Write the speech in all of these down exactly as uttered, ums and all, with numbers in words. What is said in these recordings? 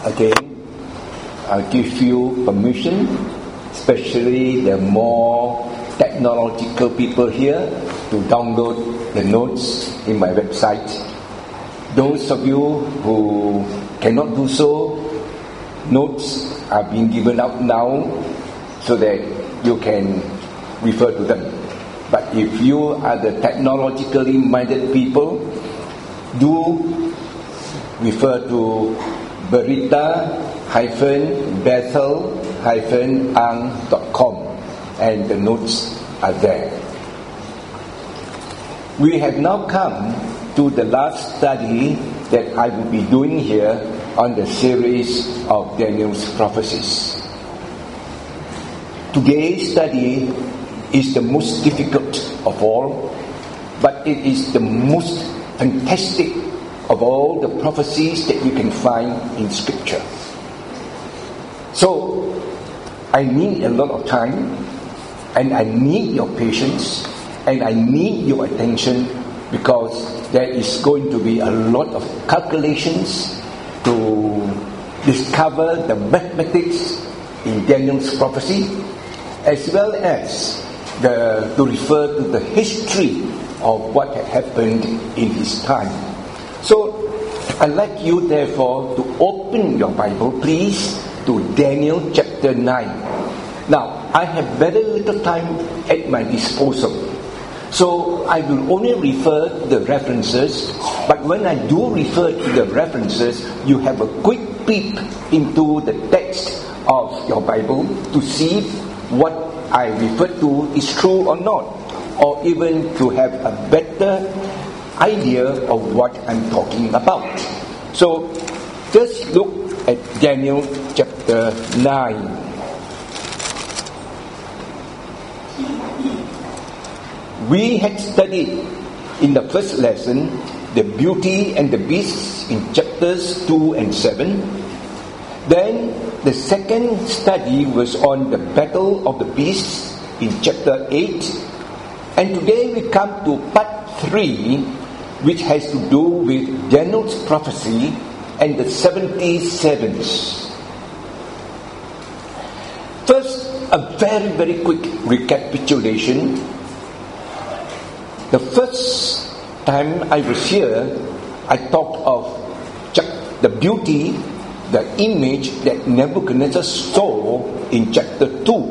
again, I give you permission, especially the more technological people here, to download the notes in my website. Those of you who cannot do so, notes are being given out now so that you can refer to them. But if you are the technologically minded people, do refer to berita bethel ang dot com, and the notes are there. We have now come to the last study that I will be doing here on the series of Daniel's prophecies. Today's study is the most difficult of all, but it is the most fantastic of all the prophecies that you can find in Scripture. So, I need a lot of time, and I need your patience, and I need your attention, because there is going to be a lot of calculations to discover the mathematics in Daniel's prophecy, as well as the, to refer to the history of what had happened in his time. So, I'd like you therefore to open your Bible, please, to Daniel chapter nine. Now, I have very little time at my disposal, so I will only refer to the references, but when I do refer to the references, you have a quick peep into the text of your Bible to see what I refer to is true or not, or even to have a better idea of what I'm talking about. So, just look at Daniel chapter nine. We had studied in the first lesson the beauty and the beasts in chapters two and seven. Then the second study was on the battle of the beasts in chapter eight. And today we come to part three, which has to do with Daniel's prophecy and the seventy sevens. First, a very, very quick recapitulation. The first time I was here, I talked of the beauty, the image that Nebuchadnezzar saw in chapter two.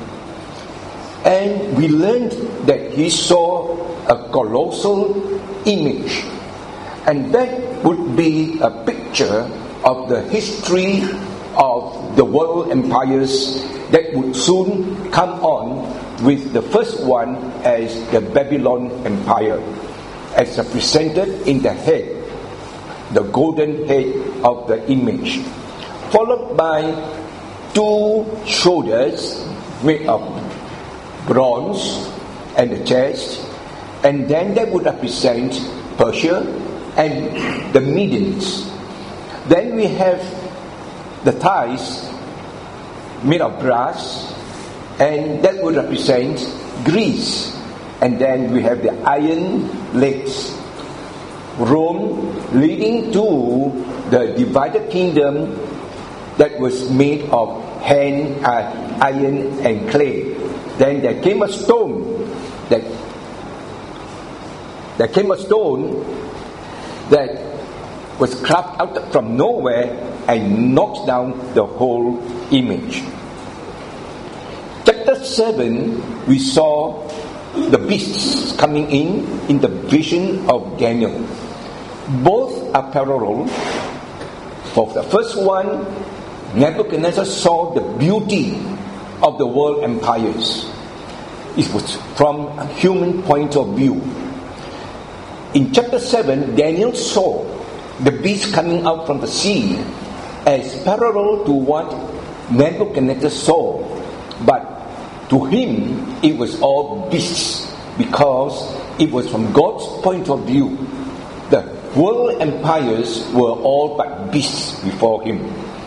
And we learned that he saw a colossal image. And that would be a picture of the history of the world empires that would soon come on, with the first one as the Babylon Empire, as represented in the head, the golden head of the image, followed by two shoulders made of bronze and the chest, and then that would represent Persia and the Medians. Then we have the thighs made of brass, and that would represent Greece. And then we have the iron legs, Rome, leading to the divided kingdom that was made of hand, uh, iron and clay. Then there came a stone that there came a stone that was carved out from nowhere and knocked down the whole image. Chapter seven, we saw the beasts coming in in the vision of Daniel. Both are parallel. For the first one, Nebuchadnezzar saw the beauty of the world empires. It was from a human point of view. In chapter seven, Daniel saw the beast coming out from the sea as parallel to what Nebuchadnezzar saw. But to him, it was all beasts, because it was from God's point of view. The world empires were all but beasts before him.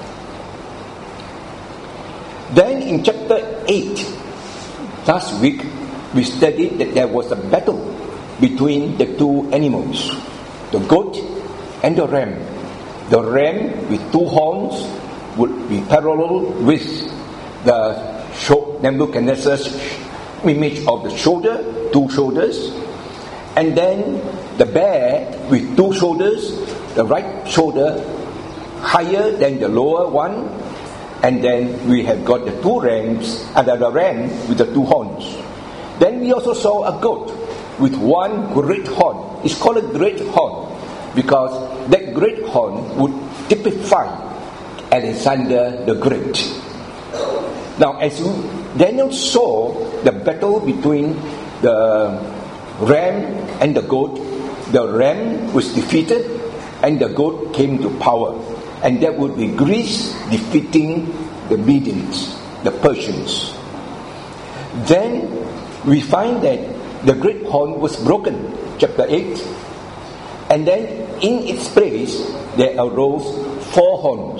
Then in chapter eight, last week, we studied that there was a battle between the two animals, the goat and the ram. The ram with two horns would be parallel with the Nebuchadnezzar's image of the shoulder, two shoulders. And then the bear with two shoulders, the right shoulder higher than the lower one. And then we have got the two rams, and the ram with the two horns. Then we also saw a goat with one great horn. It's called a great horn because that great horn would typify Alexander the Great. Now, as Daniel saw the battle between the ram and the goat, the ram was defeated and the goat came to power. And that would be Greece defeating the Medians, the Persians. Then we find that the great horn was broken, chapter eight. And then in its place there arose four horns.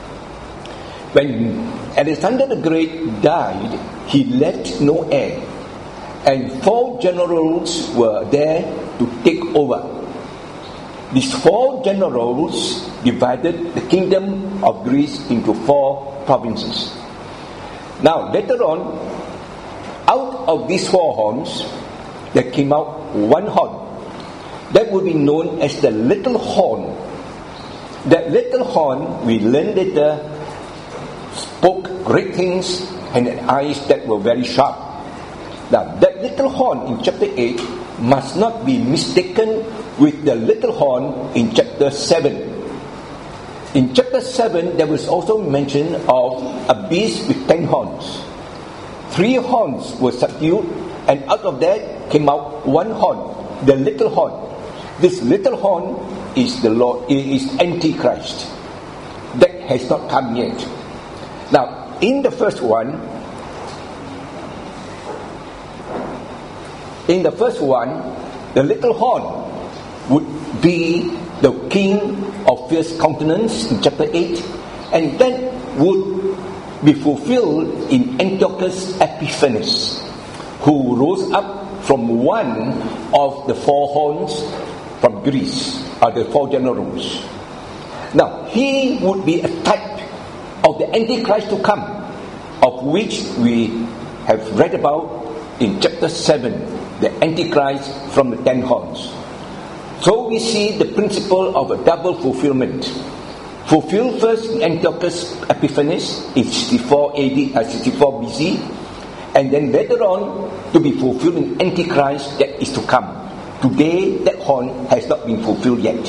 When Alexander the Great died, he left no heir. And four generals were there to take over. These four generals divided the kingdom of Greece into four provinces. Now, later on, out of these four horns, there came out one horn. That would be known as the little horn. That little horn, we learn later, spoke great things and had eyes that were very sharp. Now, that little horn in chapter eight must not be mistaken with the little horn in chapter seven. In chapter seven, there was also mention of a beast with ten horns. Three horns were subdued, and out of that came out one horn, the little horn. This little horn is the Lord, is Antichrist. That has not come yet. Now, in the first one, in the first one, the little horn would be the king of fierce countenance in chapter eight, and that would be fulfilled in Antiochus Epiphanes, who rose up from one of the four horns from Greece, or the four generals. Now, he would be a type of the Antichrist to come, of which we have read about in chapter seven, the Antichrist from the ten horns. So we see the principle of a double fulfillment. Fulfilled first in Antiochus Epiphanes in sixty-four A D, uh, sixty-four B C, and then later on to be fulfilled in Antichrist that is to come. Today, that horn has not been fulfilled yet.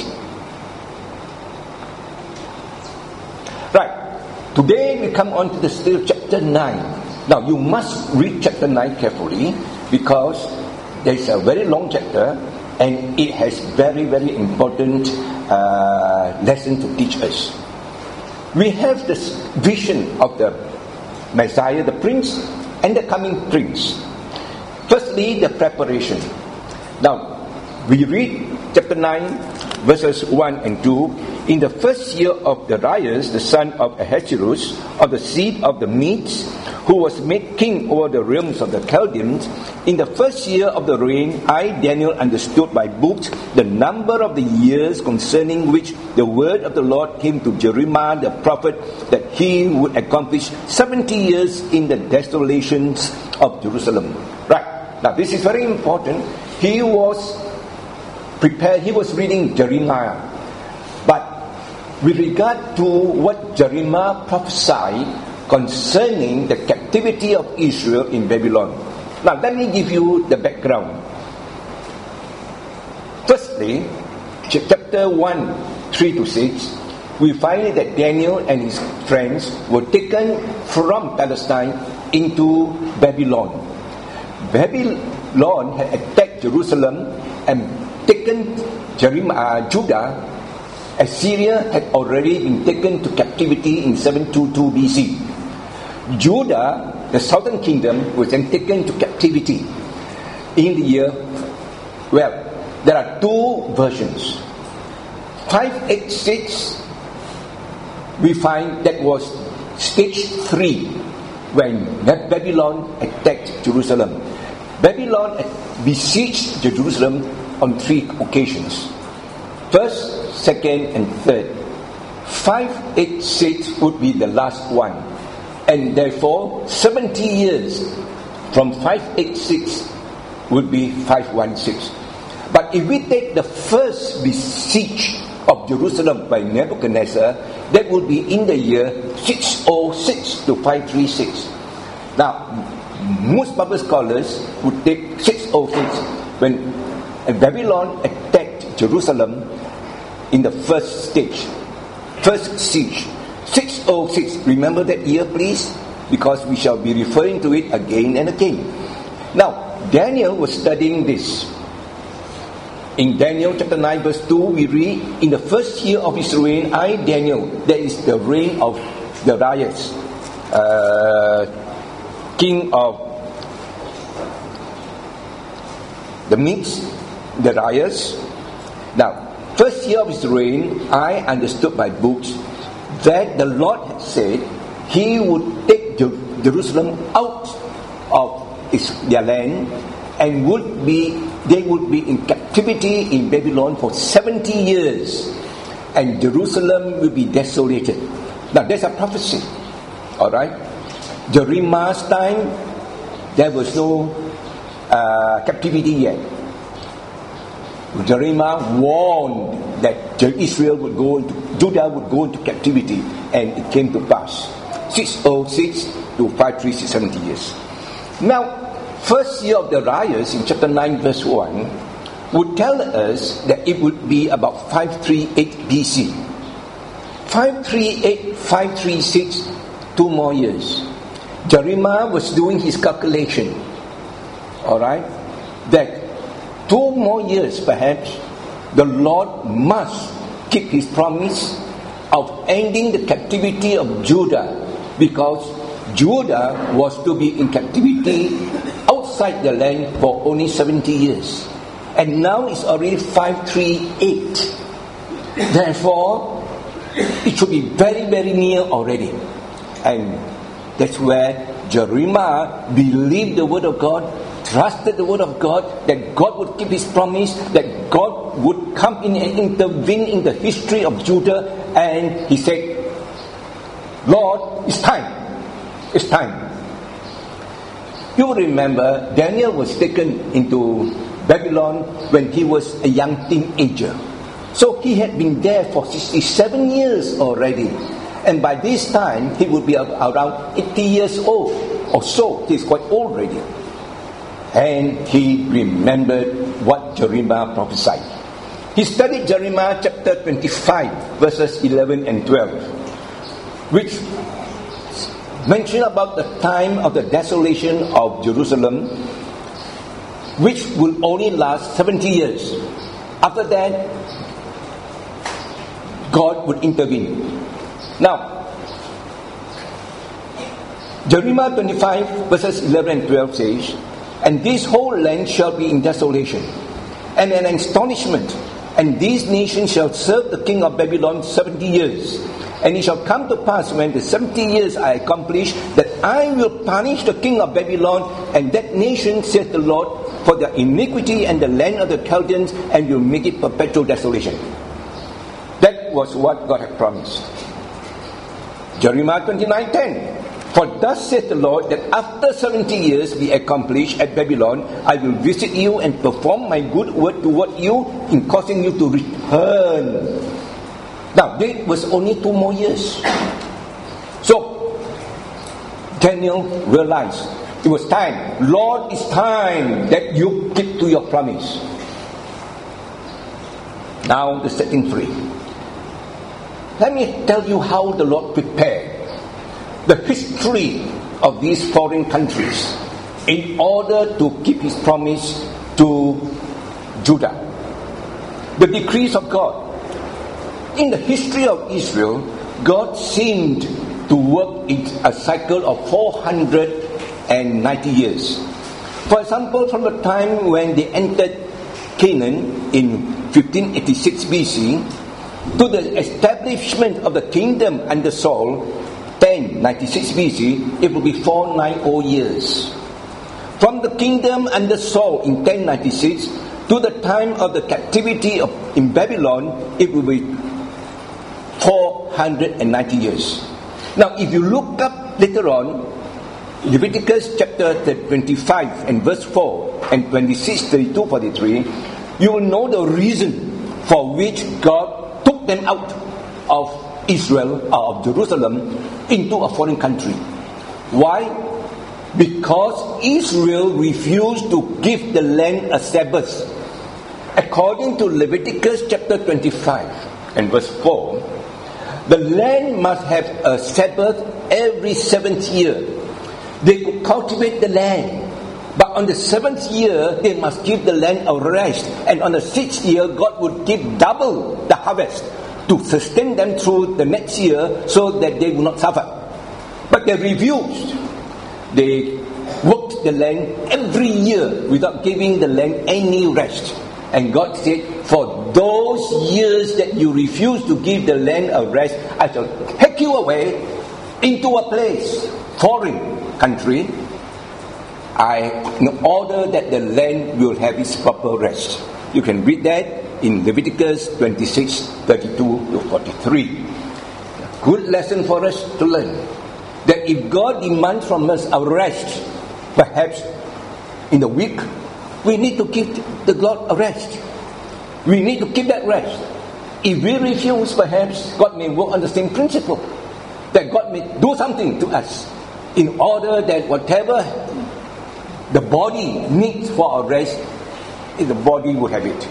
Right. Today we come on to the still chapter nine. Now you must read chapter nine carefully because there is a very long chapter and it has very, very important uh, lesson to teach us. We have this vision of the Messiah, the Prince, and the coming Prince. Firstly, the preparation. Now, we read chapter nine, verses one and two. In the first year of Darius, the son of Ahasuerus, of the seed of the Medes, who was made king over the realms of the Chaldeans, in the first year of the reign, I, Daniel, understood by books the number of the years concerning which the word of the Lord came to Jeremiah the prophet, that he would accomplish seventy years in the desolations of Jerusalem. Right. Now, this is very important. He was prepared, he was reading Jeremiah. But with regard to what Jeremiah prophesied concerning the captivity of Israel in Babylon. Now, let me give you the background. Firstly, chapter one, three to six, we find that Daniel and his friends were taken from Palestine into Babylon. Babylon had attacked Jerusalem and taken Jeremiah, uh, Judah. Assyria had already been taken to captivity in seven twenty-two B C. Judah, the southern kingdom, was then taken to captivity in the year, well, there are two versions. five eighty-six, we find that was stage three, when Babylon attacked Jerusalem. Babylon besieged Jerusalem on three occasions. First, second, and third. five eighty-six would be the last one. And therefore, seventy years from five eighty-six would be five sixteen. But if we take the first siege of Jerusalem by Nebuchadnezzar, that would be in the year six oh six to five thirty-six. Now, most Bible scholars would take six oh six when Babylon attacked Jerusalem in the first stage, first siege. six oh six, remember that year please? Because we shall be referring to it again and again. Now, Daniel was studying this. In Daniel chapter nine verse two, we read, in the first year of his reign, I, Daniel, that is the reign of Darius, uh, king of the Medes, Darius. Now, first year of his reign, I understood by books that the Lord had said He would take Jerusalem out of its, their land, and would be they would be in captivity in Babylon for seventy years, and Jerusalem will be desolated. Now there's a prophecy, all right. Jeremiah's time, there was no uh, captivity yet. Jeremiah warned that Israel would go into, Judah would go into captivity, and it came to pass. six oh six to five thirty-six, seventy years. Now, first year of Darius in chapter nine verse one would tell us that it would be about five thirty-eight B C. five thirty-eight, five thirty-six, two more years. Jeremiah was doing his calculation, alright, that two more years perhaps the Lord must keep his promise of ending the captivity of Judah, because Judah was to be in captivity outside the land for only seventy years. And now it's already five thirty-eight. Therefore, it should be very, very near already. And that's where Jeremiah believed the word of God, trusted the word of God, that God would keep his promise, that God would come in and intervene in the history of Judah. And he said, Lord, it's time. It's time. You will remember Daniel was taken into Babylon when he was a young teenager. So he had been there for sixty-seven years already. And by this time, he would be around eighty years old or so. He's quite old already. And he remembered what Jeremiah prophesied. He studied Jeremiah chapter twenty-five, verses eleven and twelve, which mention about the time of the desolation of Jerusalem, which will only last seventy years. After that, God would intervene. Now, Jeremiah twenty-five verses eleven and twelve says, and this whole land shall be in desolation, and an astonishment, and these nations shall serve the king of Babylon seventy years. And it shall come to pass when the seventy years are accomplished, that I will punish the king of Babylon and that nation, saith the Lord, for their iniquity and the land of the Chaldeans, and will make it perpetual desolation. That was what God had promised. Jeremiah twenty-nine ten. For thus saith the Lord, that after seventy years be accomplished at Babylon, I will visit you and perform my good word toward you in causing you to return. Now, there was only two more years. So, Daniel realized it was time. Lord, it's time that you keep to your promise. Now, the setting free. Let me tell you how the Lord prepared the history of these foreign countries in order to keep his promise to Judah. The decrees of God. In the history of Israel, God seemed to work in a cycle of four hundred ninety years. For example, from the time when they entered Canaan in fifteen eighty-six B C to the establishment of the kingdom under Saul, ten ninety-six B C, it will be four hundred ninety years. From the kingdom under Saul in ten ninety-six to the time of the captivity of, in Babylon, it will be four four hundred ninety years. Now, if you look up later on, Leviticus chapter twenty-five and verse four and twenty-six, thirty-two, forty-three, you will know the reason for which God took them out of Israel, or of Jerusalem, into a foreign country. Why? Because Israel refused to give the land a Sabbath. According to Leviticus chapter twenty-five and verse four, the land must have a Sabbath every seventh year. They could cultivate the land, but on the seventh year, they must give the land a rest. And on the sixth year, God would give double the harvest to sustain them through the next year so that they will not suffer. But they refused. They worked the land every year without giving the land any rest. And God said, for those years that you refuse to give the land a rest, I shall take you away into a place, foreign country, I, in order that the land will have its proper rest. You can read that in Leviticus twenty-six, thirty-two to forty-three. Good lesson for us to learn. That if God demands from us a rest, perhaps in a week, we need to give the God a rest. We need to keep that rest. If we refuse, perhaps God may work on the same principle. That God may do something to us in order that whatever the body needs for a rest, the body will have it.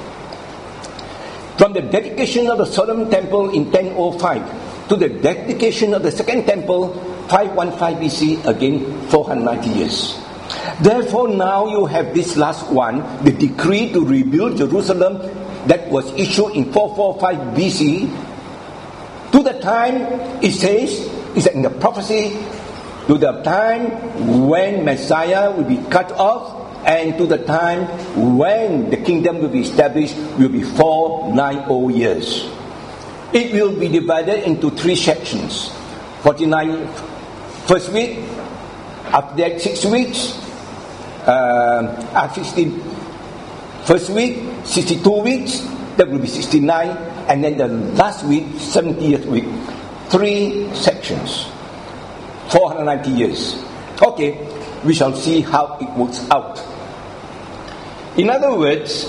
From the dedication of the Solomon temple in ten oh five to the dedication of the second temple, five fifteen B C, again four hundred ninety years. Therefore now you have this last one, the decree to rebuild Jerusalem that was issued in four forty-five B C. To the time, it says, is in the prophecy, to the time when Messiah will be cut off, and to the time when the kingdom will be established will be four ninety years. It will be divided into three sections. forty-nine first week, after that six weeks, uh, after sixteen first week, sixty-two weeks, that will be sixty-nine, and then the last week, seventieth week. Three sections. four hundred ninety years. Okay, we shall see how it works out. In other words,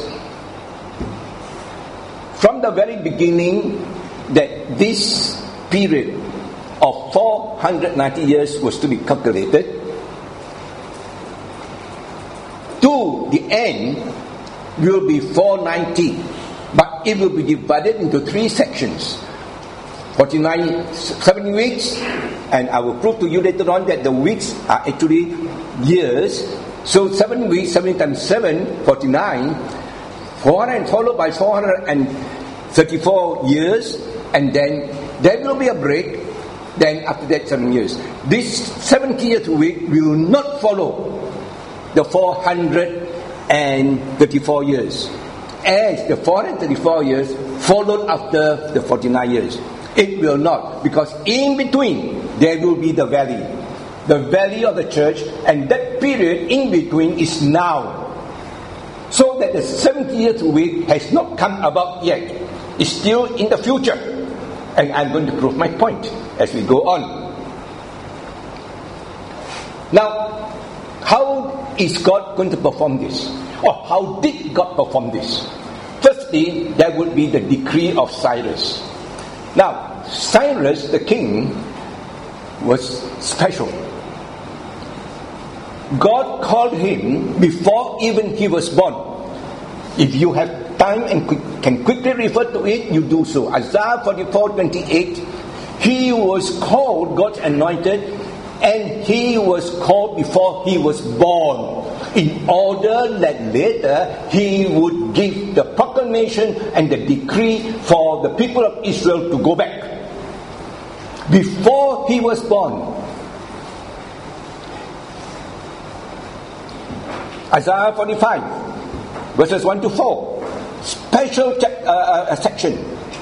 from the very beginning, that this period of four hundred ninety years was to be calculated, to the end will be four ninety, but it will be divided into three sections. forty-nine, seven weeks, and I will prove to you later on that the weeks are actually years. So seven weeks, seven times seven, forty-nine, four hundred followed by four hundred thirty-four years, and then there will be a break, then after that seven years. This seventieth week will not follow the four hundred thirty-four years, as the four hundred thirty-four years followed after the forty-nine years. It will not, because in between there will be the valley, the valley of the church, and that period in between is now. So that the seventieth week has not come about yet. It's still in the future. And I'm going to prove my point as we go on. Now, how is God going to perform this? Or how did God perform this? Firstly, there would be the decree of Cyrus. Now, Cyrus, the king, was special. God called him before even he was born. If you have time and quick, can quickly refer to it, you do so. Isaiah forty-four twenty-eight, he was called God's anointed, and he was called before he was born, in order that later he would give the proclamation and the decree for the people of Israel to go back. Before he was born, Isaiah forty-five, verses one to four, special check, uh, uh, section.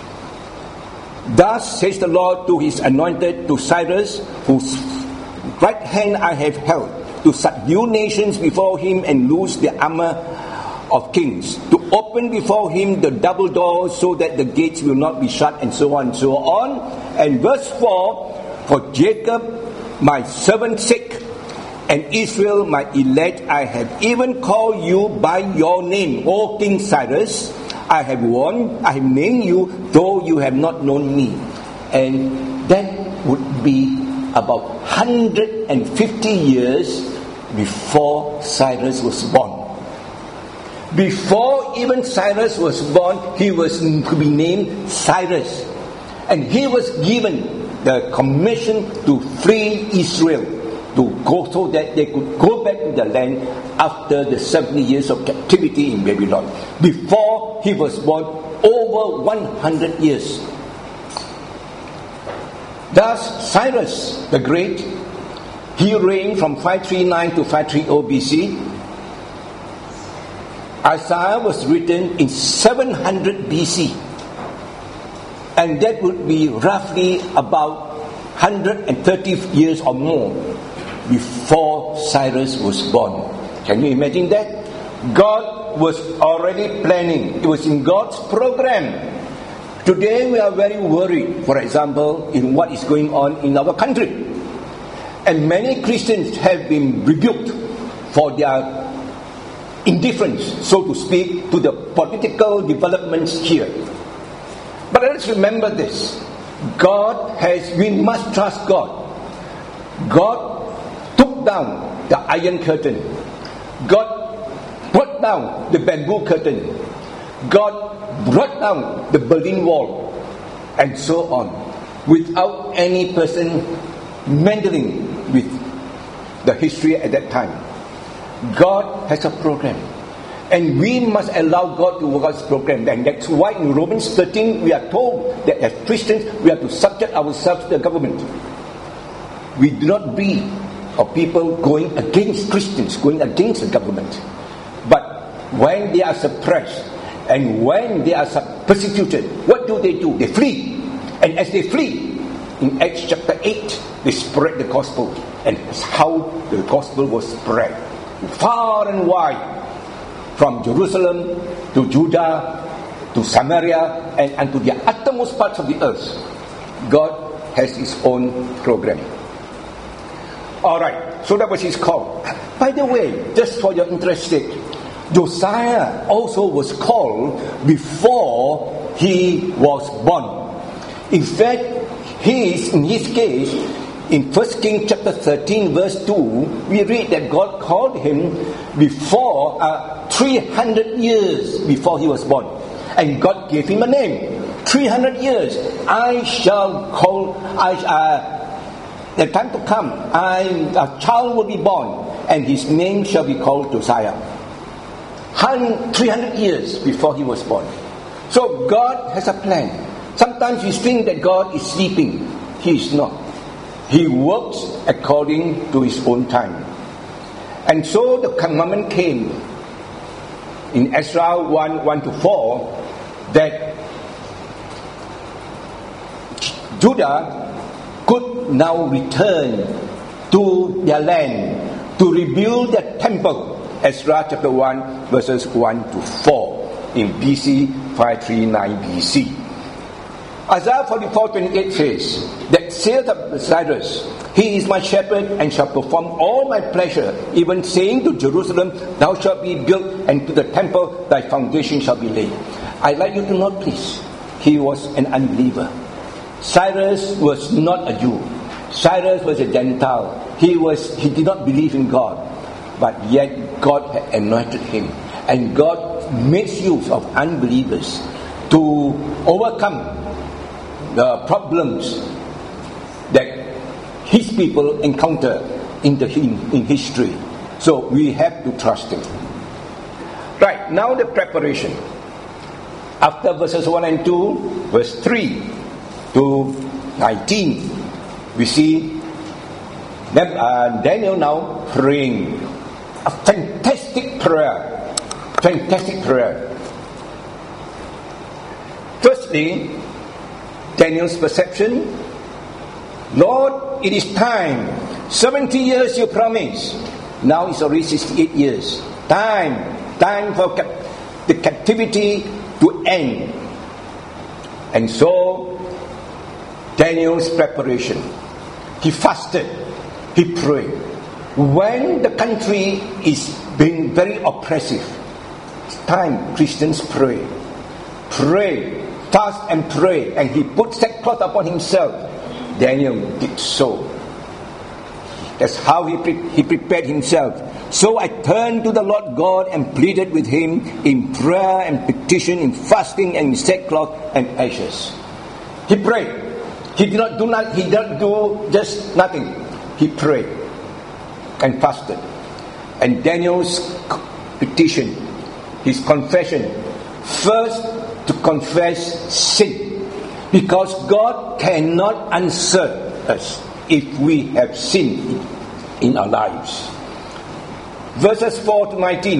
Thus says the Lord to his anointed, to Cyrus, whose right hand I have held, to subdue nations before him and loose the armor of kings, to open before him the double doors so that the gates will not be shut, and so on and so on. And verse four, for Jacob my servant's sake, and Israel my elect, I have even called you by your name, O King Cyrus. I have warned, I have named you, though you have not known me. And that would be about one hundred fifty years before Cyrus was born. Before even Cyrus was born, he was to be named Cyrus. And he was given the commission to free Israel, to go so that they could go back to the land after the seventy years of captivity in Babylon. Before he was born, over one hundred years. Thus, Cyrus the Great, he reigned from five thirty-nine to five thirty B C. Isaiah was written in seven hundred B C. And that would be roughly about one hundred thirty years or more before Cyrus was born. Can you imagine that? God was already planning. It was in God's program. Today we are very worried, for example, in what is going on in our country. And many Christians have been rebuked for their indifference, so to speak, to the political developments here. But let's remember this. God has, we must trust God. God took down the iron curtain. God brought down the bamboo curtain. God brought down the Berlin Wall, and so on, without any person meddling with the history at that time. God has a program, and we must allow God to work out His program. And that's why in Romans thirteen we are told that as Christians we have to subject ourselves to the government. We do not be a people going against Christians, going against the government. But when they are suppressed and when they are persecuted, what do they do? They flee. And as they flee, in Acts chapter eight, they spread the gospel. And that's how the gospel was spread far and wide, from Jerusalem to Judah to Samaria and unto the uttermost parts of the earth. God has His own program. Alright, so that was his call. By the way, just for your interest sake, Josiah also was called before he was born. In fact, he is, in his case, in First Kings chapter thirteen verse two, we read that God called him before uh, three hundred years before he was born. And God gave him a name. three hundred years. I shall call, I uh, the time to come, I, a child will be born, and his name shall be called Josiah. three hundred years before he was born. So God has a plan. Sometimes we think that God is sleeping. He is not. He works according to His own time. And so the commandment came in Ezra one, one to four, that Judah could now return to their land to rebuild their temple. Ezra chapter one verses one to four in B C five thirty-nine B C. Isaiah forty-four twenty-eight says, that saith of Cyrus, He is my shepherd and shall perform all my pleasure, even saying to Jerusalem, thou shalt be built, and to the temple thy foundation shall be laid. I'd like you to note, please, he was an unbeliever. Cyrus was not a Jew. Cyrus was a Gentile. He was he did not believe in God, but yet God had anointed him, and God makes use of unbelievers to overcome the problems that His people encounter in the in, in history. So we have to trust Him. Right, now the preparation. After verses one and two, verse three to nineteen, we see uh, Daniel now praying a fantastic prayer. Fantastic prayer. Firstly, Daniel's perception, Lord, it is time. seventy years you promised. Now it's already sixty-eight years. Time. Time for cap- the captivity to end. And so, Daniel's preparation, he fasted, he prayed. When the country is being very oppressive, it's time Christians pray. Pray, fast and pray. And he put sackcloth upon himself. Daniel did so. That's how he, pre- he prepared himself. So I turned to the Lord God and pleaded with him in prayer and petition, in fasting and in sackcloth and ashes. He prayed. He did not do not, he did not do just nothing. He prayed and fasted. And Daniel's petition, his confession, first to confess sin, because God cannot answer us if we have sin in our lives. Verses four to nineteen,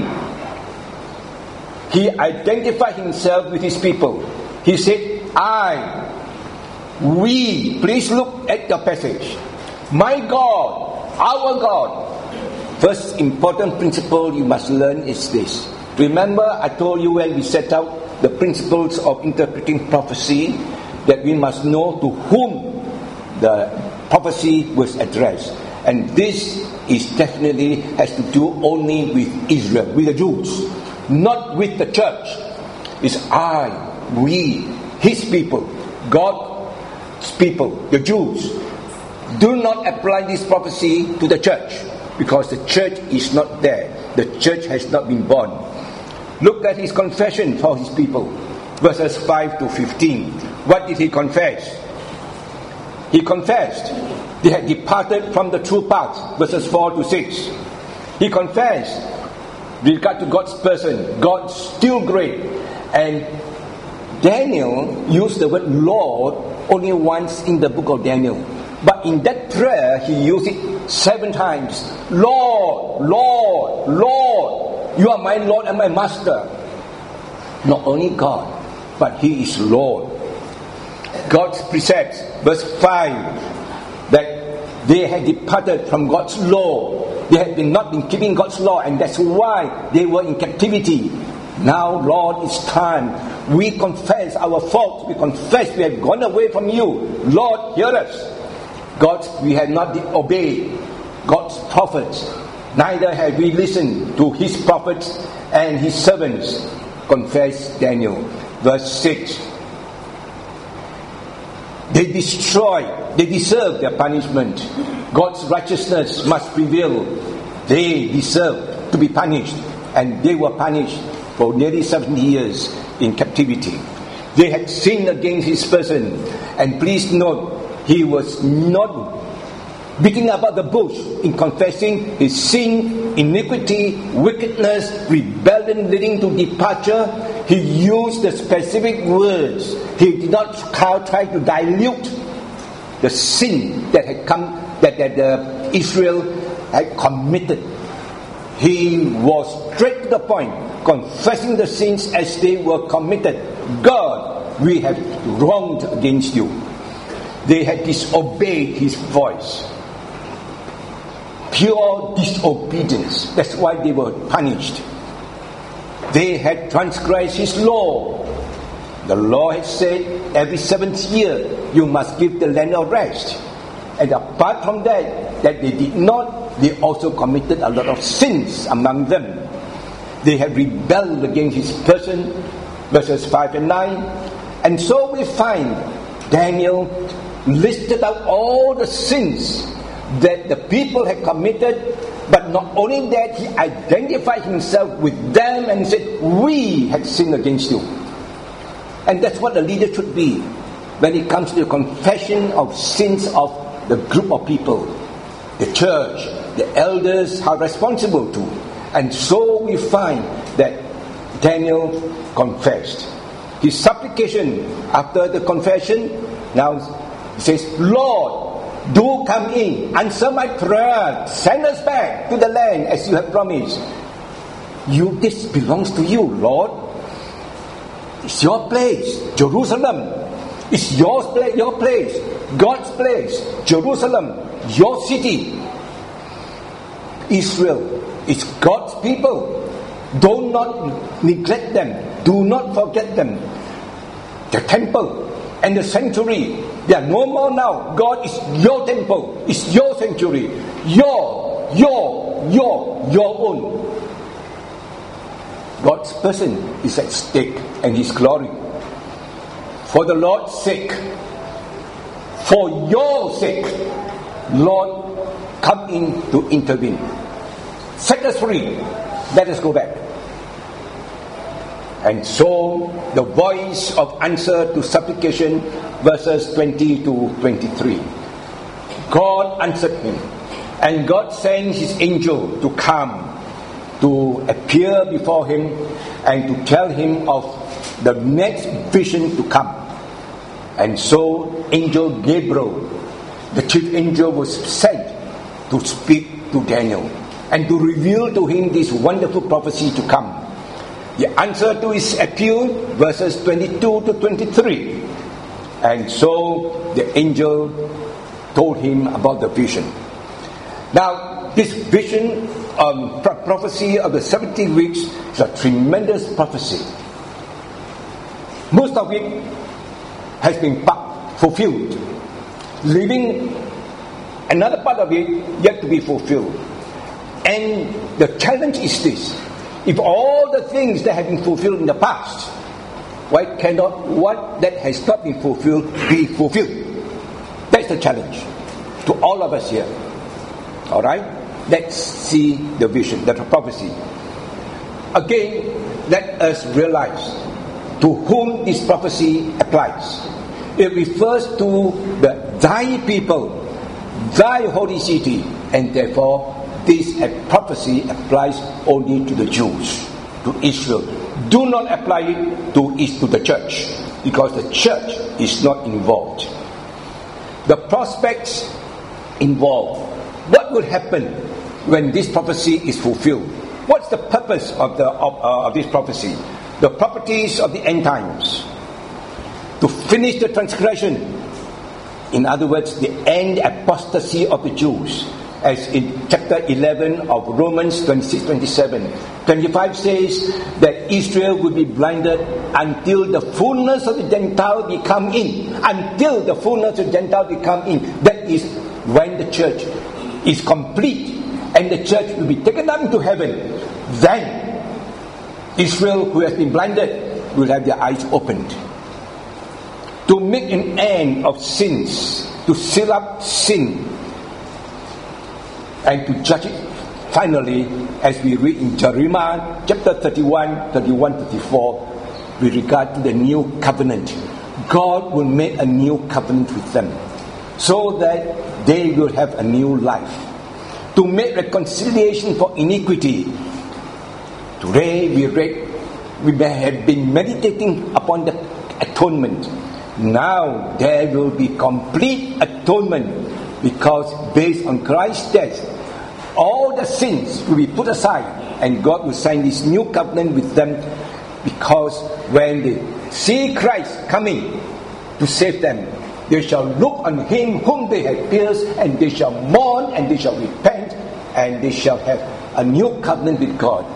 he identified himself with his people. He said, I, we, please look at the passage. My God, our God. First important principle you must learn is this. Remember, I told you when we set out the principles of interpreting prophecy, that we must know to whom the prophecy was addressed. And this is definitely has to do only with Israel, with the Jews, not with the church. It's I, we, his people, God's people, the Jews. Do not apply this prophecy to the church, because the church is not there. The church has not been born. Look at his confession for his people. Verses five to fifteen. What did he confess? He confessed they had departed from the true path. Verses four to six. He confessed with regard to God's person, God's still great. And Daniel used the word Lord only once in the book of Daniel. But in that prayer, he used it seven times. Lord, Lord, Lord. You are my Lord and my Master. Not only God, but He is Lord. God's precepts, verse five, that they had departed from God's law. They had been not been keeping God's law, and that's why they were in captivity. Now, Lord, it's time. We confess our faults. We confess we have gone away from you. Lord, hear us. God, we have not obeyed God's prophets. Neither have we listened to His prophets and His servants. Confess Daniel. Verse six. They destroyed, they deserve their punishment. God's righteousness must prevail. They deserve to be punished. And they were punished for nearly seventy years in captivity. They had sinned against His person. And please note, He was not beating about the bush in confessing his sin, iniquity, wickedness, rebellion leading to departure. He used the specific words. He did not try to dilute the sin that had come, that, that uh, Israel had committed. He was straight to the point, confessing the sins as they were committed. God, we have wronged against you. They had disobeyed His voice. Pure disobedience. That's why they were punished. They had transgressed His law. The law had said every seventh year you must give the land a rest. And apart from that, that they did not, they also committed a lot of sins among them. They had rebelled against His person, verses five and nine. And so we find Daniel listed out all the sins that the people had committed, but not only that, he identified himself with them and said, we had sinned against you. And that's what a leader should be when it comes to the confession of sins of the group of people. The church, the elders are responsible too. And so we find that Daniel confessed. His supplication after the confession, now he says, Lord, do come in, answer my prayer, send us back to the land as you have promised. You, this belongs to you, Lord. It's your place, Jerusalem. It's your place, your place, God's place, Jerusalem, your city. Israel is God's people. Do not neglect them. Do not forget them. The temple and the sanctuary, they are no more now. God is your temple. It's your sanctuary. Your, your, your, your own. God's person is at stake and His glory. For the Lord's sake, for your sake, Lord, come in to intervene. Set us free. Let us go back. And so, the voice of answer to supplication, verses twenty to twenty-three. God answered him, and God sent His angel to come, to appear before him, and to tell him of the next vision to come. And so, Angel Gabriel, the chief angel, was sent to speak to Daniel and to reveal to him this wonderful prophecy to come. The answer to his appeal, verses twenty-two to twenty-three. And so the angel told him about the vision. Now, this vision, um, pro- prophecy of the seventy weeks is a tremendous prophecy. Most of it has been fulfilled, leaving another part of it yet to be fulfilled. And the challenge is this: if all the things that have been fulfilled in the past, why cannot what that has not been fulfilled be fulfilled? That's the challenge to all of us here. Alright? Let's see the vision, the prophecy. Again, let us realize to whom this prophecy applies. It refers to the thy people, thy holy city, and therefore this prophecy applies only to the Jews, to Israel. Do not apply it to, to the church, because the church is not involved. The prospects involved. What will happen when this prophecy is fulfilled? What's the purpose of, the, of, uh, of this prophecy? The properties of the end times. To finish the transgression. In other words, the end apostasy of the Jews. As in chapter eleven of Romans twenty-six twenty-seven. twenty-five says that Israel will be blinded until the fullness of the Gentile be come in. Until the fullness of the Gentile be come in. That is when the church is complete and the church will be taken up into heaven. Then Israel, who has been blinded, will have their eyes opened. To make an end of sins, to seal up sin, and to judge it finally, as we read in Jeremiah chapter thirty-one, thirty-one, thirty-four, with regard to the new covenant. God will make a new covenant with them, so that they will have a new life. To make reconciliation for iniquity. Today we read, we may have been meditating upon the atonement. Now there will be complete atonement, because based on Christ's death, all the sins will be put aside, and God will sign this new covenant with them, because when they see Christ coming to save them, they shall look on Him whom they have pierced, and they shall mourn, and they shall repent, and they shall have a new covenant with God.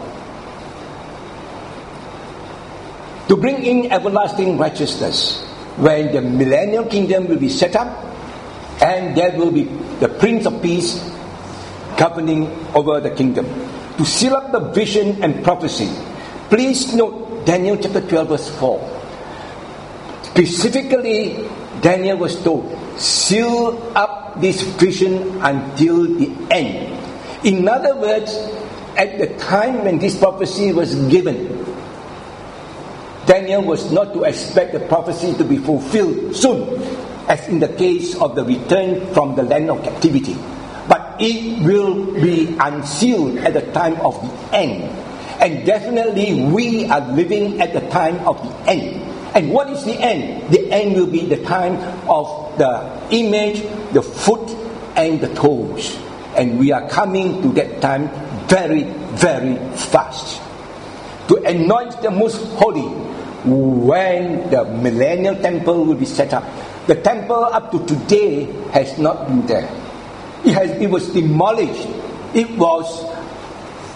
To bring in everlasting righteousness, when the millennial kingdom will be set up, and there will be the Prince of Peace governing over the kingdom. To seal up the vision and prophecy, please note Daniel chapter twelve verse four. Specifically, Daniel was told, seal up this vision until the end. In other words, at the time when this prophecy was given, Daniel was not to expect the prophecy to be fulfilled soon, as in the case of the return from the land of captivity. But it will be unsealed at the time of the end. And definitely we are living at the time of the end. And what is the end? The end will be the time of the image, the foot, and the toes. And we are coming to that time very, very fast. To anoint the most holy, when the millennial temple will be set up. The temple up to today has not been there. It has, it was demolished. It was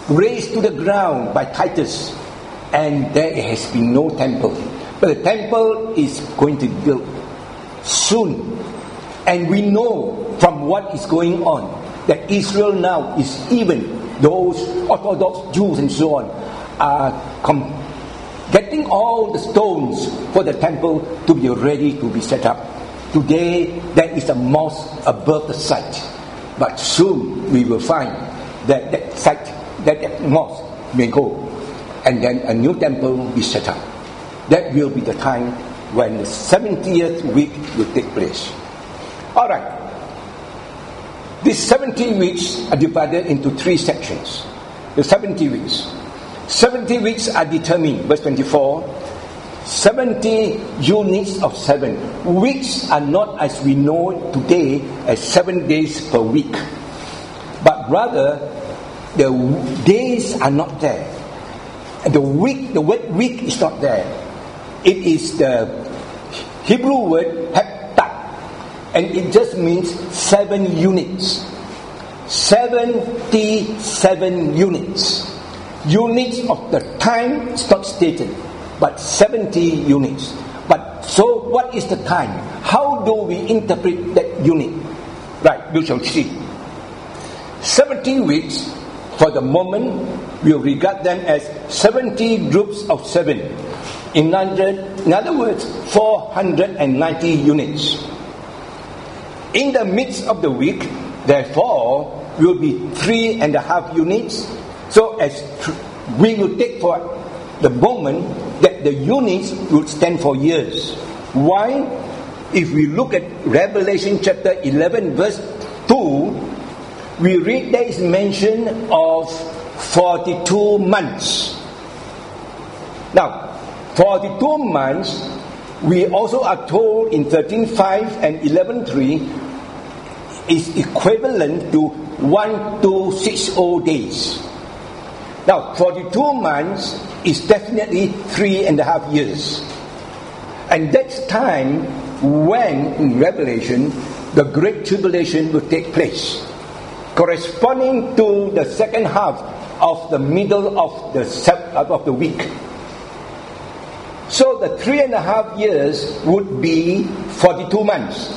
razed to the ground by Titus, and there has been no temple. But the temple is going to be built soon. And we know from what is going on that Israel now is, even those Orthodox Jews and so on, are com- getting all the stones for the temple to be ready to be set up. Today there is a mosque above the site, but soon we will find that that site, that, that mosque may go, and then a new temple will be set up. That will be the time when the seventieth week will take place. Alright, these seventy weeks are divided into three sections. The seventy weeks. seventy weeks are determined, verse twenty-four, seventy units of seven. Weeks are not as we know today as seven days per week, but rather the days are not there. The week, the word week is not there. It is the Hebrew word heptah, and it just means seven units. Seventy-seven units. Units of the time is not stated, but seventy units. But so what is the time? How do we interpret that unit? Right, we shall see. seventy weeks, for the moment, we'll regard them as seventy groups of seven. In other, in other words, four hundred ninety units. In the midst of the week, therefore, will be three and a half units. So as we will take for the moment that the units will stand for years. Why? If we look at Revelation chapter eleven verse two, we read there is mention of forty-two months. Now, forty-two months, we also are told in thirteen five and eleven three is equivalent to one two six zero days. Now, forty-two months is definitely three and a half years. And that's time when, in Revelation, the Great Tribulation will take place, corresponding to the second half of the middle of the of the week. So the three and a half years would be forty-two months.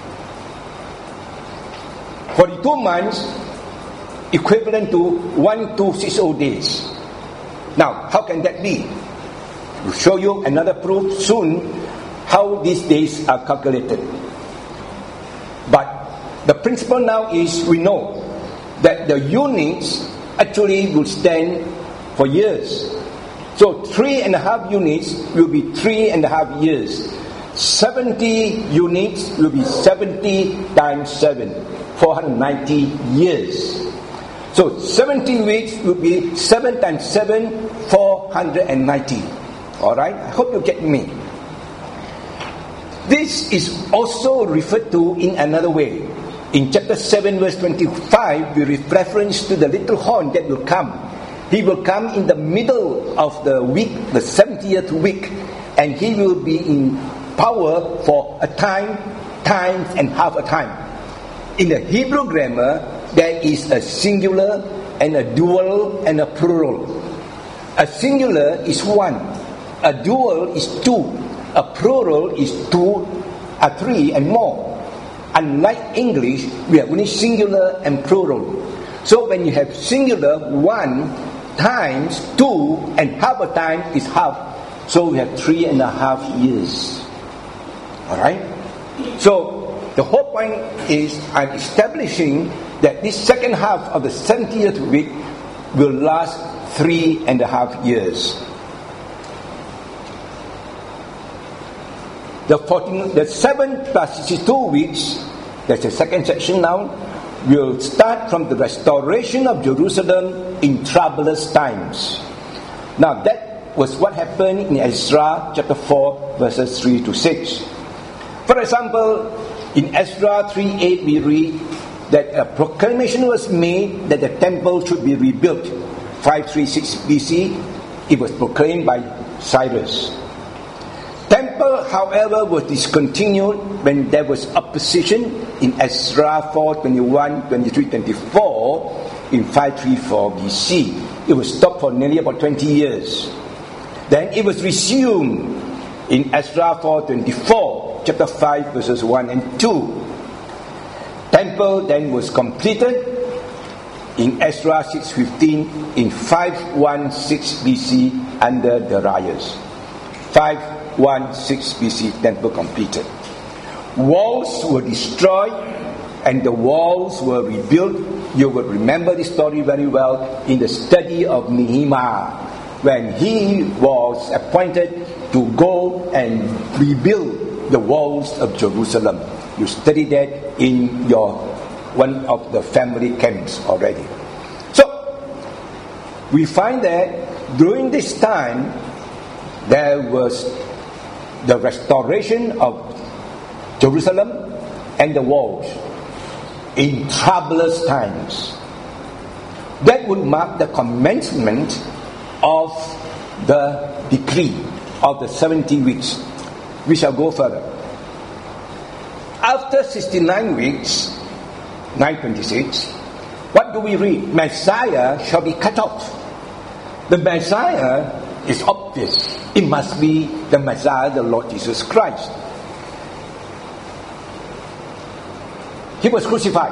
forty-two months equivalent to one two six zero days. Now, how can that be? We'll show you another proof soon how these days are calculated. But the principle now is we know that the units actually will stand for years. So three and a half units will be three and a half years. seventy units will be seventy times seven, four hundred ninety years. So seventy weeks will be seven times seven, four hundred ninety. Alright? I hope you get me. This is also referred to in another way. In chapter seven verse twenty-five, we reference to the little horn that will come. He will come in the middle of the week, the seventieth week, and he will be in power for a time, times, and half a time. In the Hebrew grammar, there is a singular and a dual and a plural. A singular is one. A dual is two. A plural is two, a three, and more. Unlike English, we have only singular and plural. So when you have singular, one times two, and half a time is half. So we have three and a half years. Alright? So the whole point is I'm establishing that this second half of the seventieth week will last three and a half years. The fourteen, the seven plus sixty-two weeks, that's the second section now, will start from the restoration of Jerusalem in troublous times. Now that was what happened in Ezra chapter four verses three to six. For example, in Ezra three eight we read that a proclamation was made that the temple should be rebuilt. five thirty-six B C, it was proclaimed by Cyrus. Temple, however, was discontinued when there was opposition in Ezra four twenty-one, twenty-three, twenty-four in five thirty-four B C. it was stopped for nearly about twenty years. Then it was resumed in Ezra four twenty-four, chapter five, verses one and two. Temple then was completed in Ezra six fifteen in five sixteen B C under Darius. five sixteen B C, temple completed. Walls were destroyed and the walls were rebuilt. You will remember this story very well in the study of Nehemiah, when he was appointed to go and rebuild the walls of Jerusalem. You studied that in your one of the family camps already. So, we find that during this time, there was the restoration of Jerusalem and the walls in troublous times. That would mark the commencement of the decree of the seventy weeks. We shall go further. After sixty-nine weeks, nine twenty-six, what do we read? Messiah shall be cut off. The Messiah is obvious. It must be the Messiah, the Lord Jesus Christ. He was crucified.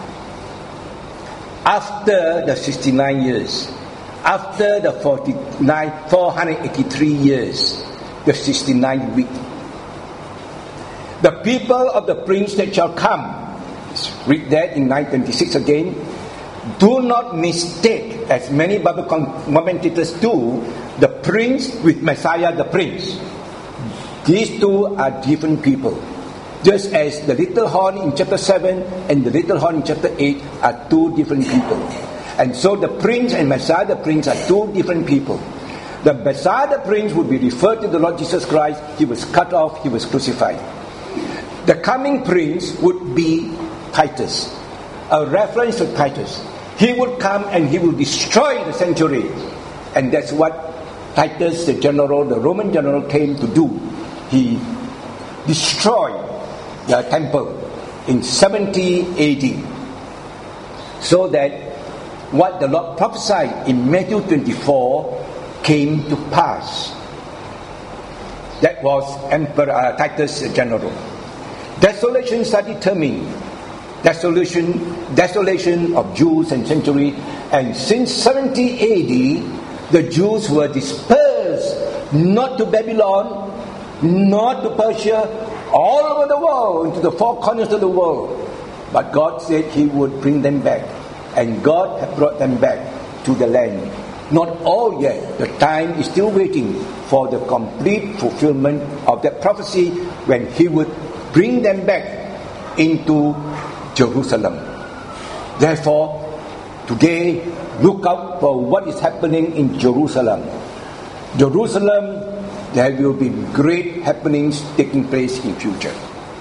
After the sixty-nine years, after the forty-nine, four hundred eighty-three years, the sixty-ninth week, the people of the prince that shall come, read that in nine twenty-six again. Do not mistake, as many Bible commentators do, the prince with Messiah the prince. These two are different people. Just as the little horn in chapter seven and the little horn in chapter eight are two different people. And so the prince and Messiah the prince are two different people. The Messiah the prince would be referred to the Lord Jesus Christ. He was cut off, he was crucified. The coming prince would be Titus, a reference to Titus. He would come and he will destroy the sanctuary. And that's what Titus, the general, the Roman general, came to do. He destroyed the temple in seventy A D, so that what the Lord prophesied in Matthew twenty-four came to pass. That was Emperor uh, Titus, the general. Desolations are determined. Desolation, desolation of Jews and sanctuary. And since seventy A D, the Jews were dispersed, not to Babylon, not to Persia, all over the world, into the four corners of the world. But God said He would bring them back. And God had brought them back to the land. Not all yet. The time is still waiting for the complete fulfillment of that prophecy, when He would bring them back into Jerusalem. Therefore, today, look out for what is happening in Jerusalem. Jerusalem, there will be great happenings taking place in future.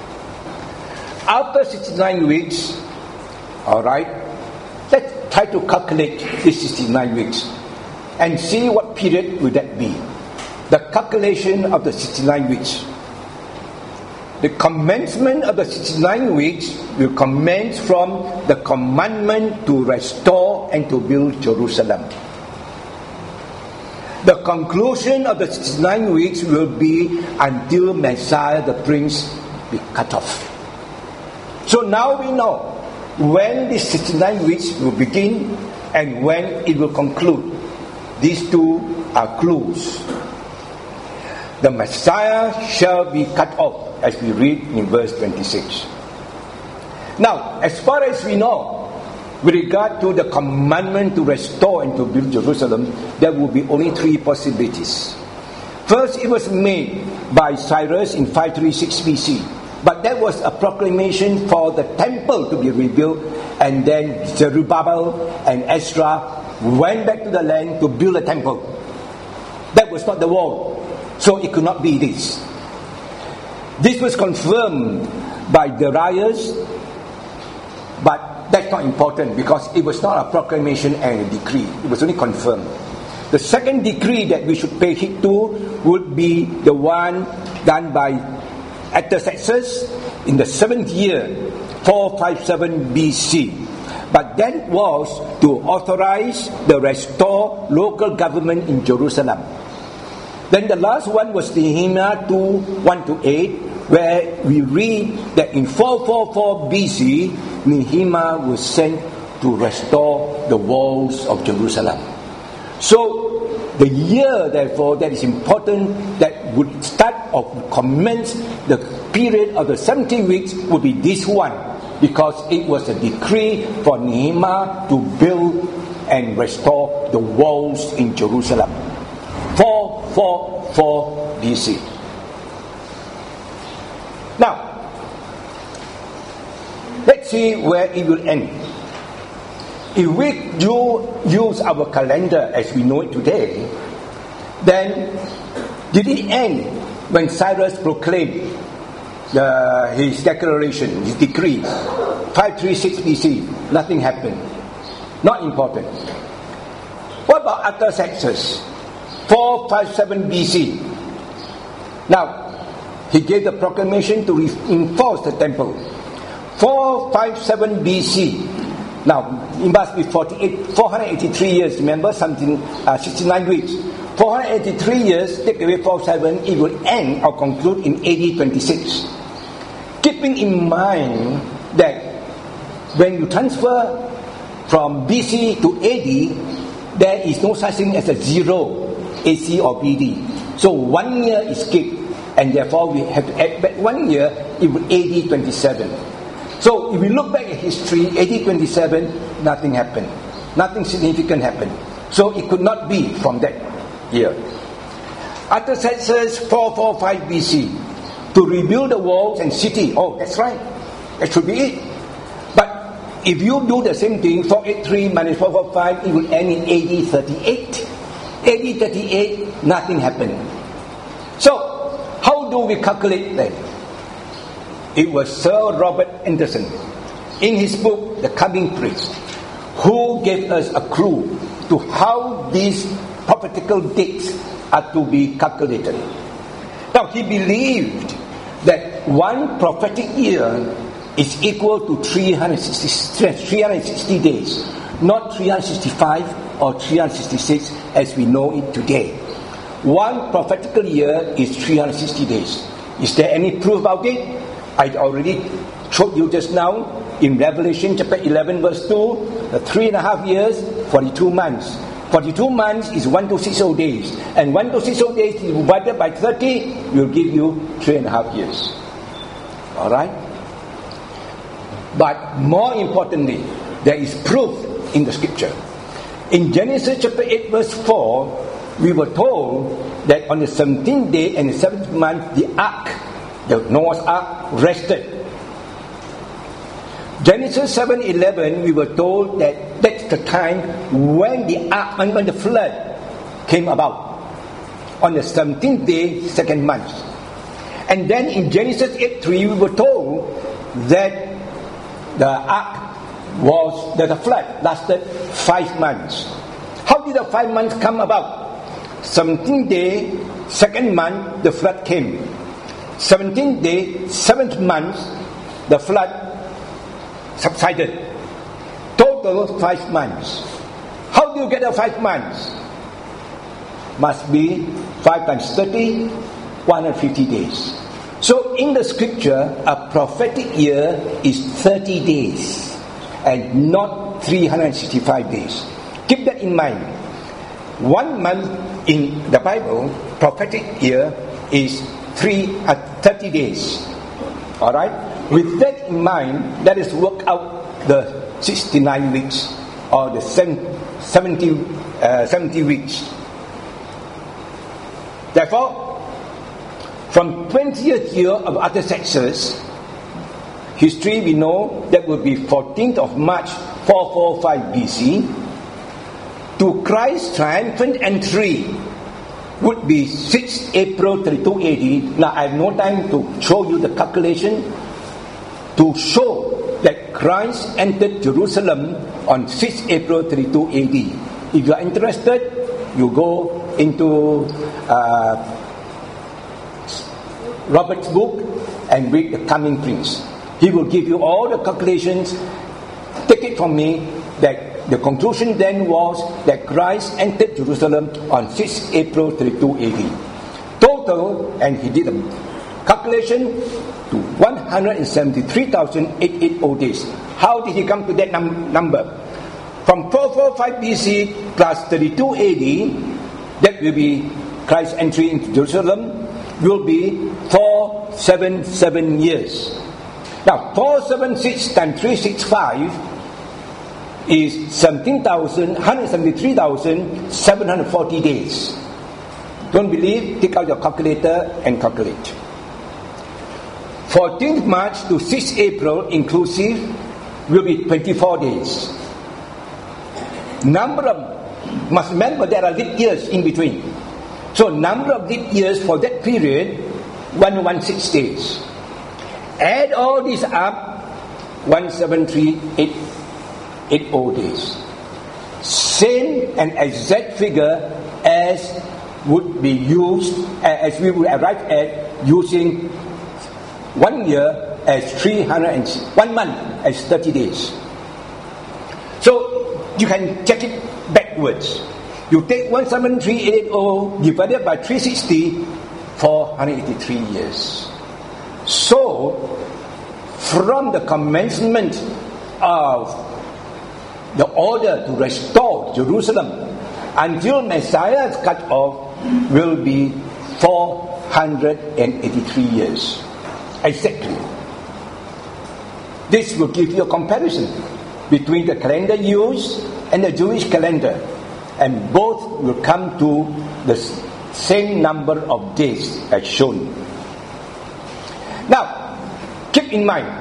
After sixty-nine weeks, alright, let's try to calculate these sixty-nine weeks and see what period will that be. The calculation of the sixty-nine weeks. The commencement of the sixty-nine weeks will commence from the commandment to restore and to build Jerusalem. The conclusion of the sixty-nine weeks will be until Messiah the Prince be cut off. So now we know when the sixty-nine weeks will begin and when it will conclude. These two are clues. The Messiah shall be cut off, as we read in verse twenty-six. Now, as far as we know, with regard to the commandment to restore and to build Jerusalem, there will be only three possibilities. First, it was made by Cyrus in five thirty-six B C. But that was a proclamation for the temple to be rebuilt, and then Zerubbabel and Ezra went back to the land to build a temple. That was not the wall. So it could not be this. This was confirmed by Darius, but that's not important because it was not a proclamation and a decree. It was only confirmed. The second decree that we should pay heed to would be the one done by Artaxerxes in the seventh year, four fifty-seven B C. but that was to authorize the restore local government in Jerusalem. Then the last one was Nehemiah two, one to eight, where we read that in four forty-four B C, Nehemiah was sent to restore the walls of Jerusalem. So the year, therefore, that is important, that would start or commence the period of the seventy weeks would be this one, because it was a decree for Nehemiah to build and restore the walls in Jerusalem. four forty-four B C. Now, let's see where it will end. If we do use our calendar as we know it today, then did it end when Cyrus proclaimed the, his declaration, his decree, five thirty-six B C? Nothing happened. Not important. What about Artaxerxes? four fifty-seven B C. Now, he gave the proclamation to reinforce the temple. four fifty-seven B C. Now, it must be forty-eight, four hundred eighty-three years, remember, something, uh, sixty-nine weeks. four hundred eighty-three years, take away four fifty-seven, it will end or conclude in A D twenty-six. Keeping in mind that when you transfer from B C to A D, there is no such thing as a zero, A C or B D. So one year is skipped, and therefore we have to add back one year, it will A D twenty-seven. So if we look back at history, A D twenty-seven, nothing happened. Nothing significant happened. So it could not be from that year. Artaxerxes four forty-five B C, to rebuild the walls and city. Oh, that's right. That should be it. But if you do the same thing, four eighty-three minus four forty-five, it will end in A D thirty-eight. A D thirty-eight, nothing happened. So, how do we calculate that? It was Sir Robert Anderson, in his book, The Coming Prince, who gave us a clue to how these prophetical dates are to be calculated. Now, he believed that one prophetic year is equal to three hundred sixty days, not three hundred sixty-five or three hundred sixty-six as we know it today. One prophetical year is three hundred sixty days. Is there any proof about it? I already showed you just now in Revelation chapter eleven verse two, the three and a half years, forty-two months. forty-two months is one to six whole days. And one to six whole days divided by thirty will give you three and a half years. Alright? But more importantly, there is proof in the scripture. In Genesis chapter eight verse four, we were told that on the seventeenth day and the seventh month, the ark, the Noah's ark, rested. Genesis seven eleven, we were told that that's the time when the ark, when the flood came about. On the seventeenth day, second month. And then in Genesis eight three, we were told that the ark was, that the flood lasted five months. How did the five months come about? seventeenth day, second month, the flood came. seventeenth day, seventh month, the flood subsided. Total five months. How do you get the five months? Must be five times thirty, one hundred fifty days. So in the scripture, a prophetic year is thirty days and not three hundred sixty-five days. Keep that in mind. One month in the Bible, prophetic year is three uh, thirty days. Alright? With that in mind, let us work out the sixty-nine weeks or the seventy, uh, seventy weeks. Therefore, from twentieth year of Artaxerxes, history we know that will be fourteenth of March four forty-five B C, to Christ's triumphant entry would be sixth April thirty-two A D. Now I have no time to show you the calculation to show that Christ entered Jerusalem on sixth April thirty-two A D. If you are interested, you go into uh, Robert's book and read The Coming Prince. He will give you all the calculations take it from me that the conclusion then was that Christ entered Jerusalem on sixth of April thirty-two A D. Total, and he did a calculation, to one hundred seventy-three thousand eight hundred eighty days. How did he come to that num- number? From four forty-five B C plus thirty-two A D, that will be Christ's entry into Jerusalem, will be four hundred seventy-seven years. Now, four hundred seventy-six times three hundred sixty-five is seventeen thousand, one hundred seventy-three thousand seven hundred forty days. Don't believe? Take out your calculator and calculate. fourteenth March to sixth April inclusive will be twenty-four days. Number of, must remember there are leap years in between. So number of leap years for that period, one hundred sixteen days. Add all this up, one hundred seventy-three thousand eight hundred eighty days. Same and exact figure as would be used, as we would arrive at using one year as three hundred and one month as thirty days. So you can check it backwards. You take one hundred seventy-three thousand eight hundred eighty divided by three hundred sixty, four hundred eighty-three years. So from the commencement of the order to restore Jerusalem until Messiah's cut off will be four hundred eighty-three years. Exactly. This will give you a comparison between the calendar used and the Jewish calendar, and both will come to the same number of days as shown. Now, keep in mind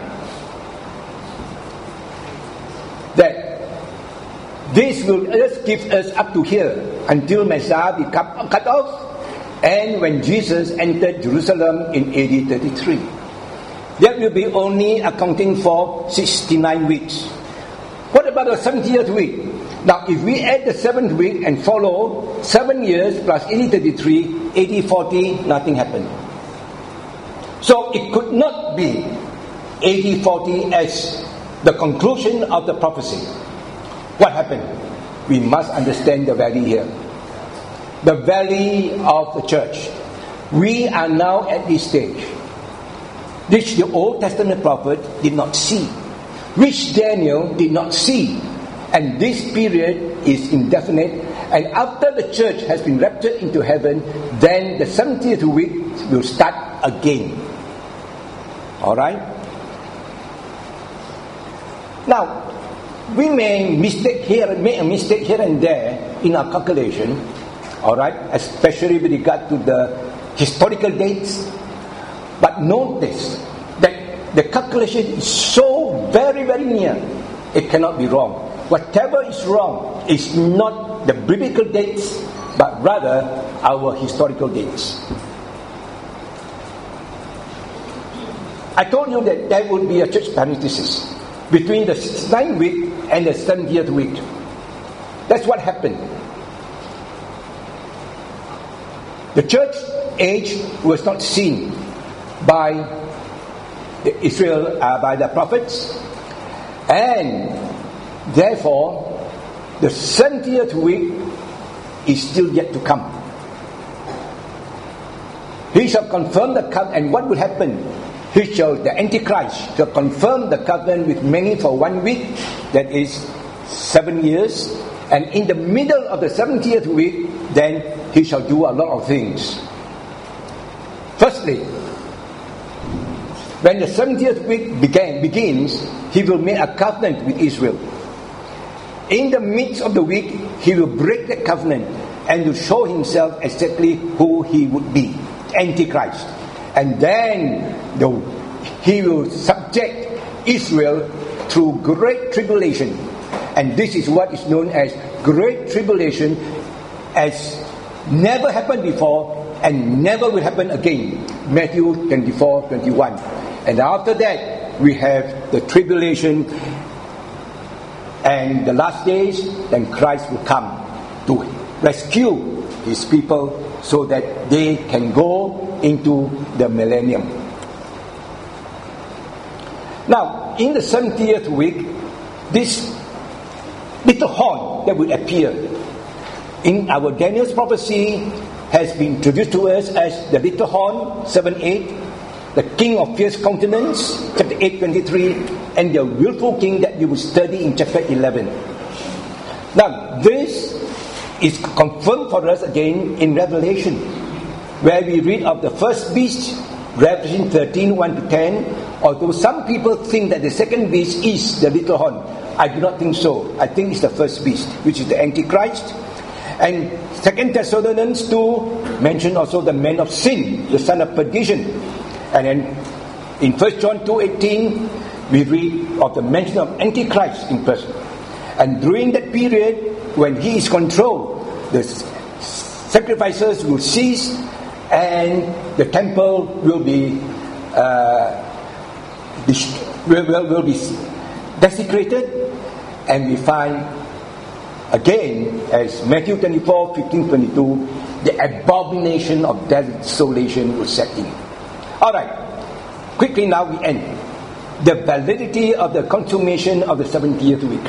that this will just give us up to here until Messiah become cut off, and when Jesus entered Jerusalem in A D thirty-three. That will be only accounting for sixty-nine weeks. What about the seventieth week? Now, if we add the seventh week and follow seven years plus A D thirty-three, A D forty, nothing happened. So it could not be A D forty as the conclusion of the prophecy. What happened? We must understand the valley here. The valley of the church. We are now at this stage, which the Old Testament prophet did not see, which Daniel did not see. And this period is indefinite, and after the church has been raptured into heaven, then the seventieth week will start again. Alright? Now, we may mistake here, make a mistake here and there in our calculation, alright, especially with regard to the historical dates. But notice that the calculation is so very, very near, it cannot be wrong. Whatever is wrong is not the biblical dates, but rather our historical dates. I told you that there would be a church parenthesis between the sixty-ninth week and the seventieth week. That's what happened. The church age was not seen by the Israel, uh, by the prophets, and therefore the seventieth week is still yet to come. He shall confirm the covenant, and what will happen? He shall, the Antichrist shall confirm the covenant with many for one week, that is seven years, and in the middle of the seventieth week, then he shall do a lot of things. Firstly, when the seventieth week began, begins, he will make a covenant with Israel. In the midst of the week, he will break that covenant and will show himself exactly who he would be, Antichrist. And then the, he will subject Israel through great tribulation. And this is what is known as great tribulation, as never happened before and never will happen again. Matthew twenty-four twenty-one. And after that, we have the tribulation and the last days, then Christ will come to rescue his people so that they can go into the millennium. Now, in the seventieth week, this little horn that will appear in our Daniel's prophecy has been introduced to us as the little horn, seven eight, the king of fierce countenance, chapter eight twenty-three, and the willful king that you will study in chapter eleven. Now, this is confirmed for us again in Revelation, where we read of the first beast, Revelation thirteen, one to ten, although some people think that the second beast is the little horn. I do not think so. I think it's the first beast, which is the Antichrist. And Second Thessalonians two mention also the man of sin, the son of perdition. And then in First John two eighteen, we read of the mention of Antichrist in person. And during that period, when he is controlled, the sacrifices will cease and the temple will be uh, will, will, will be desecrated, and we find again, as Matthew twenty-four, fifteen, twenty-two, the abomination of desolation will set in. Alright, quickly now we end. The validity of the consummation of the seventieth week.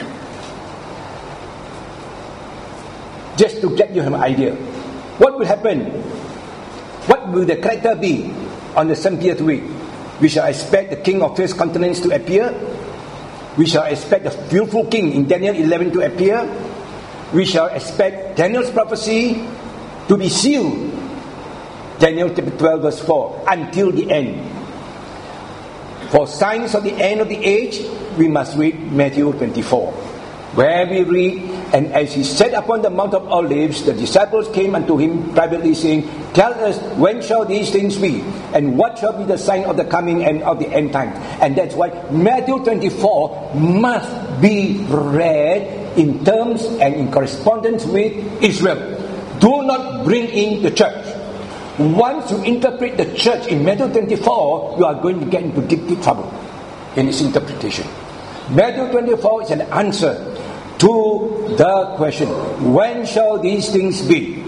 Just to get you an idea, what will happen? What will the character be on the seventieth week? We shall expect the king of fierce countenance to appear. We shall expect the willful king in Daniel eleven to appear. We shall expect Daniel's prophecy to be sealed. Daniel chapter twelve verse four, until the end. For signs of the end of the age, we must read Matthew twenty-four, where we read, and as he sat upon the Mount of Olives, the disciples came unto him privately, saying, Tell us, when shall these things be? And what shall be the sign of the coming and of the end time? And that's why Matthew twenty-four must be read in terms and in correspondence with Israel. Do not bring in the church. Once you interpret the church in Matthew twenty-four, you are going to get into deep, deep trouble in its interpretation. Matthew twenty-four is an answer to the question, when shall these things be?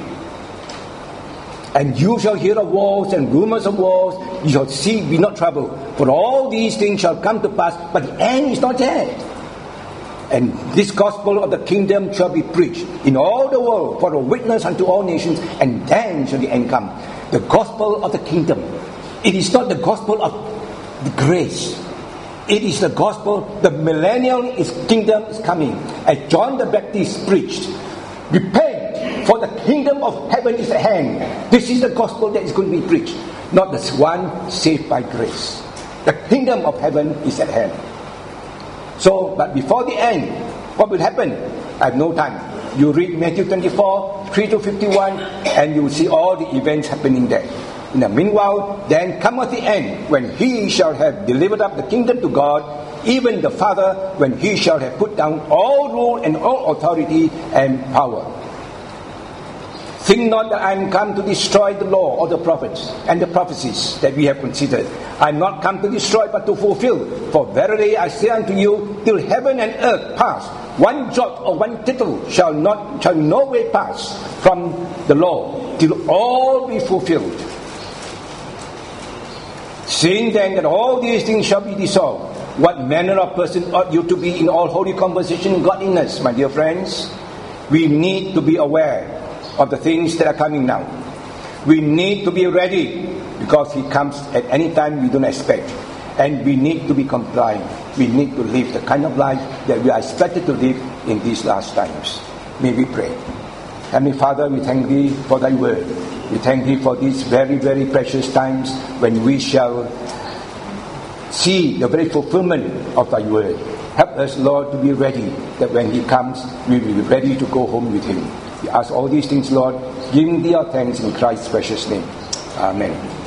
And you shall hear of wars and rumors of wars. You shall see, be not troubled. For all these things shall come to pass, but the end is not yet. And this gospel of the kingdom shall be preached in all the world for a witness unto all nations, and then shall the end come. The gospel of the kingdom. It is not the gospel of the grace. It is the gospel, the millennial is kingdom is coming. As John the Baptist preached, repent, for the kingdom of heaven is at hand. This is the gospel that is going to be preached, not the one saved by grace. The kingdom of heaven is at hand. So, but before the end, what will happen? I have no time. You read Matthew twenty-four, three to fifty-one, and you will see all the events happening there. In the meanwhile, then cometh the end, when he shall have delivered up the kingdom to God, even the Father, when he shall have put down all rule and all authority and power. Think not that I am come to destroy the law or the prophets and the prophecies that we have considered. I am not come to destroy, but to fulfill. For verily I say unto you, till heaven and earth pass, one jot or one tittle shall not shall no way pass from the law, till all be fulfilled. Seeing then that all these things shall be dissolved, what manner of person ought you to be in all holy conversation and godliness, my dear friends? We need to be aware of the things that are coming now. We need to be ready, because he comes at any time we don't expect. And we need to be compliant. We need to live the kind of life that we are expected to live in these last times. May we pray. Heavenly Father, we thank Thee for Thy word. We thank Thee for these very, very precious times when we shall see the very fulfillment of Thy word. Help us, Lord, to be ready, that when He comes, we will be ready to go home with Him. We ask all these things, Lord, giving Thee our thanks in Christ's precious name. Amen.